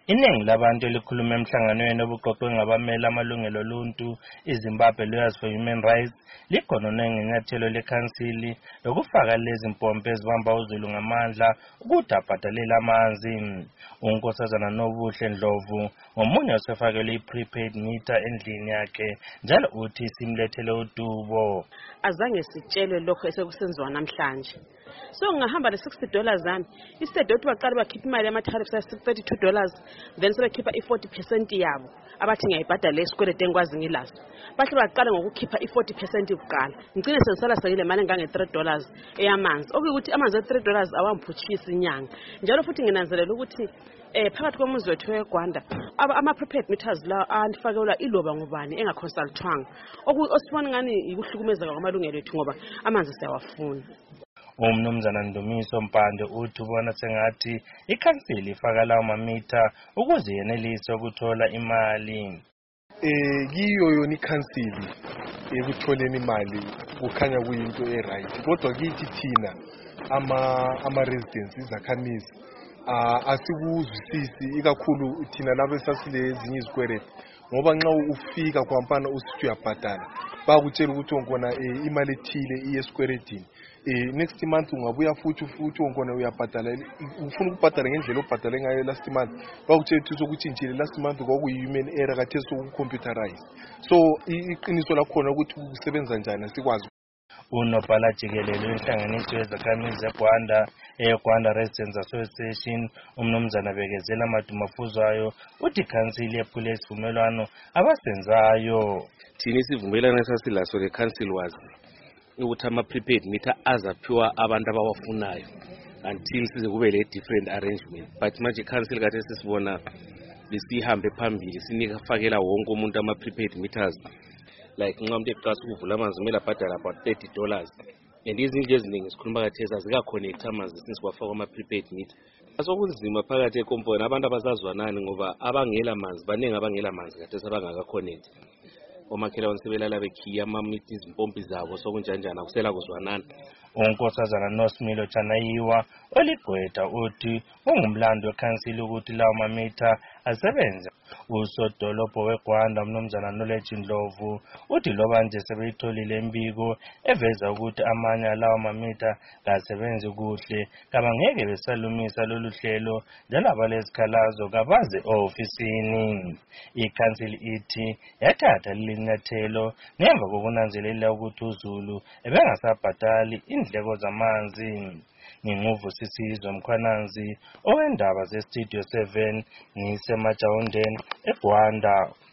Iningi labantu elikhuluma emhlanganweni obuqoqwe ngabamela amalungelo oluntu iZimbabwe Lawyers for Human Rights ligonone ngenyathelo lekhansili lokufaka lezi mpompi ezibamba uZulu ngamandla ukuthi abhadalele amanzi. Unkosazana Nobuhle Ndlovu ngomunye osefakelwe i-prepaid meter endlini yakhe njalo uthi simlethele udubo. Azange sitshelwe lokho esekusenziwa namhlanje. So ngahamba le $60 zami, instead of baqala bakhipha imali yama-tariffs $32, then sebekhipha i-40% yabo abathi ngiyayibhadala esikweleti engikwazi ngilazo. Bahle baqala ngokukhipha i-40% kuqala. Ngicine sengisala sekile mali engange-$3 eyamanzi. Okuyukuthi amanzi $3 awamphutshisi inyanga. Njalo futhi nginanzelela ukuthi phakathi komuzi wethu weGwanda ama-prepaid meters la alifakelwa iloba ngubani engaconsultwanga. Osibona ngani ikuhlukumezeka kwamalungelo ethu ngoba amanzi siyawafuna. Umnumzana Ndumiso Mpande uthi ubona sengathi ikhansili ifaka lawo mamitha ukuze yenelise ukuthola imali. Kiyo yona ikhansili ekutholeni imali kukhanya kuyinto eright, kodwa kithi thina ama residents izakhamizi asikuzwisisi ikakhulu thina labo esasile ezinye izikweleti ngoba nxa ufika kwampana usithi uyabhadala bakutshela ukuthi ongona imali ethile iyeskweletini. Next month ungabuya futhi ongona uyabhadala ufuna ukubhadala ngendlela obhadale ngayo last month bakutshela ukuthi sokutshintshile last month kwakuyi-human error khathesi soku-computerized. So iqiniso lakhona ukuthi kusebenza njani asikwazi. Unobhala jikelele wenhlanganiso yezakhamizi eGwanda eGwanda Residents Association umnumzana Bekezela Madumafuzwayo uthi ikhansili yephule isivumelwano abasenzayo. Thina isivumelwano esasilaso lekhansili wazi ukuthi ama-prepaid meter azaphiwa abantu abawafunayo until size kube le-different arrangement. But manje ikhansili kade sisibona besihambe phambili sinika fakela wonke umuntu ama-prepaid meters. Like nxa umuntu eqasa ukuvula amanzi kumele abhadala about $30. And izinto eziningi sikhuluma kathesi azika-connect amanzi since kwafakwa ama-prepaid meter. Asokunzima phakathi ekomponi abantu abasazwanani ngoba abangela manzi baningi abangela manzi kathesi abangaka-connect. Omakhelwane sebelala bekhiya ama-meter izimpompi zabo sokunjanjani akusela kuzwanana. Unkosazana Nosimilo Chanayiwa oligqwetha uthi ungumlando wekhansili ukuthi lawo mamitha asebenze. Usodolobho weGwanda umnumzana Knowledge Ndlovu uthi loba nje sebeyitholile imbiko eveza ukuthi amanye alawo mamitha kasebenzi kuhle kabangeke besalumisa lolu hlelo njalo abalezikhalazo kabaze ofisini. Ikhansili ithi yathatha linyathelo ngemva kokunanzelela ukuthi uZulu ebengasabhadali indleko zamanzi. Nginguvu Sisizwe Mkhwananzi owendaba zeStudio 7 ngisemajawundeni eGwanda.